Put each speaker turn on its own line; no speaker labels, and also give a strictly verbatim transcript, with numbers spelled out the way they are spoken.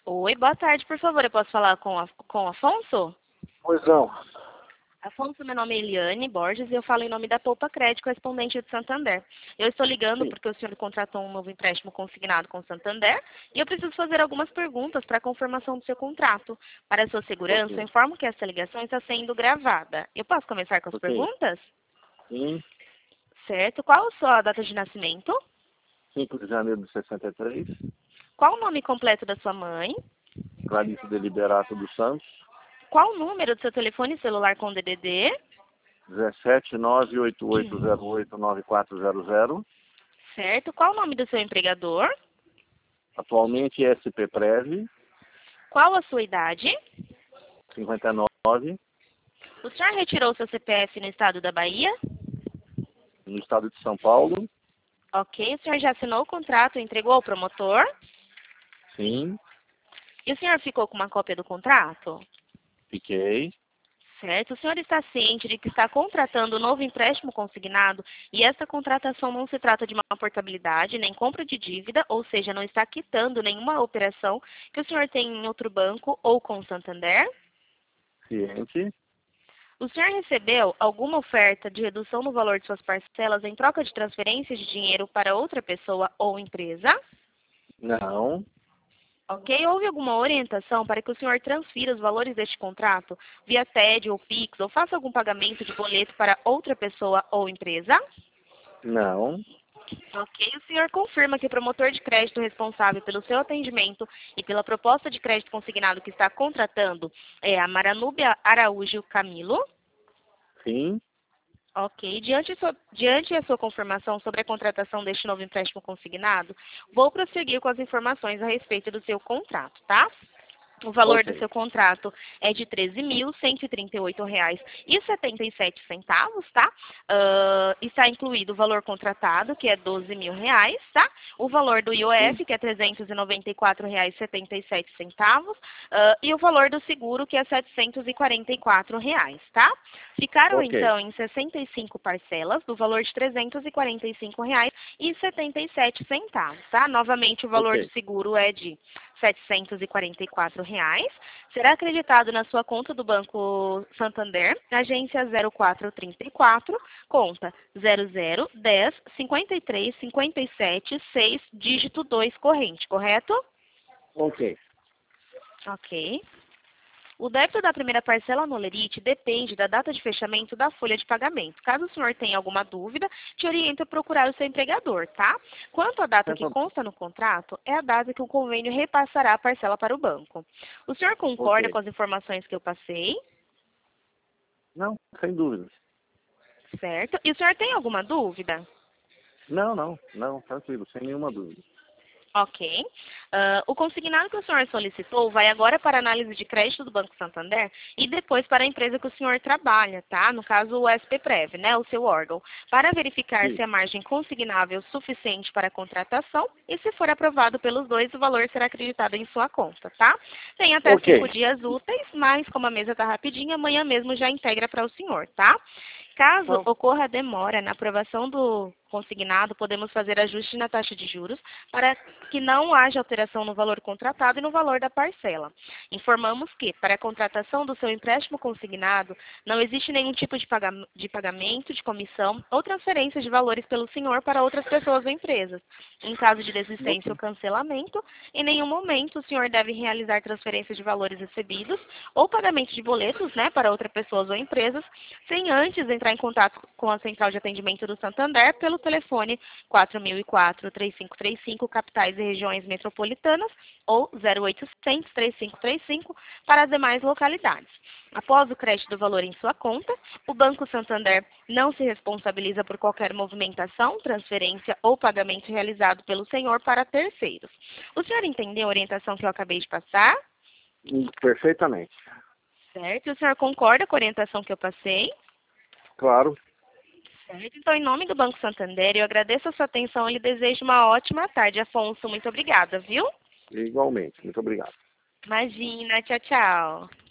Oi, boa tarde, por favor, eu posso falar com, a, com o Afonso?
Pois não.
Afonso, meu nome é Eliane Borges e eu falo em nome da Poupa Crédito, correspondente de Santander. Eu estou ligando
Sim.
porque o senhor contratou um novo empréstimo consignado com Santander e eu preciso fazer algumas perguntas para a confirmação do seu contrato. Para a sua segurança, eu
Ok.
informo que essa ligação está sendo gravada. Eu posso começar com as
Ok.
perguntas?
Sim.
Certo. Qual a sua data de nascimento?
cinco de janeiro de sessenta e três.
Qual o nome completo da sua mãe?
Clarice Deliberato dos Santos.
Qual o número do seu telefone celular com D D D?
dezessete nove oito oito zero oito nove quatro zero zero.
Certo. Qual o nome do seu empregador?
Atualmente S P Prev.
Qual a sua idade?
cinquenta e nove.
O senhor retirou seu C P F no estado da Bahia?
No estado de São Paulo.
Ok. O senhor já assinou o contrato e entregou ao promotor?
Sim.
E o senhor ficou com uma cópia do contrato?
Fiquei.
Certo. O senhor está ciente de que está contratando um novo empréstimo consignado e essa contratação não se trata de uma portabilidade nem compra de dívida, ou seja, não está quitando nenhuma operação que o senhor tem em outro banco ou com o Santander?
Ciente.
O senhor recebeu alguma oferta de redução no valor de suas parcelas em troca de transferência de dinheiro para outra pessoa ou empresa?
Não.
Ok? Houve alguma orientação para que o senhor transfira os valores deste contrato via T E D ou Pix ou faça algum pagamento de boleto para outra pessoa ou empresa?
Não.
Ok. O senhor confirma que o promotor de crédito responsável pelo seu atendimento e pela proposta de crédito consignado que está contratando é a Maranúbia Araújo Camilo?
Sim.
Ok. Diante, so, diante da sua confirmação sobre a contratação deste novo empréstimo consignado, vou prosseguir com as informações a respeito do seu contrato, tá? O valor do
Ok.
seu contrato é de treze mil cento e trinta e oito reais e setenta e sete centavos, tá? Uh, está incluído o valor contratado, que é doze mil reais, tá? O valor do I O
Sim.
F, que é trezentos e noventa e quatro reais e setenta e sete centavos, uh, e o valor do seguro, que é setecentos e quarenta e quatro reais, tá? Ficaram,
Ok.
então, em sessenta e cinco parcelas, do valor de trezentos e quarenta e cinco reais e setenta e sete centavos, tá? Novamente, o valor do
Ok.
seguro é de setecentos e quarenta e quatro reais. Será acreditado na sua conta do Banco Santander, agência zero quatro trinta e quatro, conta zero zero dez cinquenta e três cinquenta e sete seis, dígito dois, corrente, correto?
Ok.
Ok. O débito da primeira parcela no Lerite depende da data de fechamento da folha de pagamento. Caso o senhor tenha alguma dúvida, te oriento a procurar o seu empregador, tá? Quanto à data
Sem
que
problema.
consta no contrato, é a data que o convênio repassará a parcela para o banco. O senhor concorda
Ok.
com as informações que eu passei?
Não, sem dúvidas.
Certo? E o senhor tem alguma dúvida?
Não, não. Não, tranquilo, sem nenhuma dúvida.
Ok. Ah, o consignado que o senhor solicitou vai agora para a análise de crédito do Banco Santander e depois para a empresa que o senhor trabalha, tá? No caso, o S P Prev, né? O seu órgão. Para verificar
Sim.
se a margem consignável é suficiente para a contratação e se for aprovado pelos dois, o valor será acreditado em sua conta, tá? Tem até
Ok.
cinco dias úteis, mas como a mesa está rapidinha, amanhã mesmo já integra para o senhor, tá? Caso
Então,
ocorra demora na aprovação do consignado, podemos fazer ajuste na taxa de juros para que não haja alteração no valor contratado e no valor da parcela. Informamos que, para a contratação do seu empréstimo consignado, não existe nenhum tipo de, paga de pagamento, de comissão ou transferência de valores pelo senhor para outras pessoas ou empresas. Em caso de desistência ou
ok.
cancelamento, em nenhum momento o senhor deve realizar transferência de valores recebidos ou pagamento de boletos, né, para outras pessoas ou empresas, sem antes entrar em contato com a Central de Atendimento do Santander pelo telefone quatro mil e quatro, três cinco três cinco, capitais e regiões metropolitanas, ou zero oitocentos, três cinco três cinco para as demais localidades. Após o crédito do valor em sua conta, o Banco Santander não se responsabiliza por qualquer movimentação, transferência ou pagamento realizado pelo senhor para terceiros. O senhor entendeu a orientação que eu acabei de passar?
Perfeitamente.
Certo? O senhor concorda com a orientação que eu passei?
Claro.
Certo. Então, em nome do Banco Santander, eu agradeço a sua atenção e lhe desejo uma ótima tarde, Afonso. Muito obrigada, viu?
Igualmente. Muito obrigado.
Imagina. Tchau, tchau.